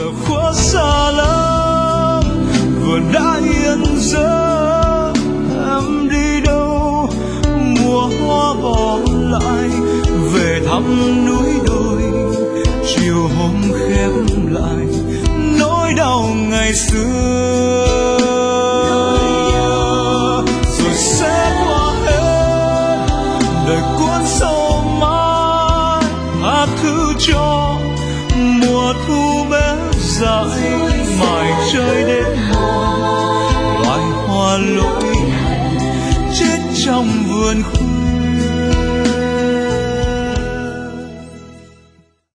giờ khuất xa lắm, vườn đã yên giấc. Em đi đâu mùa hoa bỏ lại, về thăm núi đồi chiều hôm khép lại nỗi đau ngày xưa. Rồi sẽ qua hết đời cuốn sâu mãi, tha thứ cho mùa thu bé dại, mải chơi đến muộn loài hoa lỗi chết trong vườn.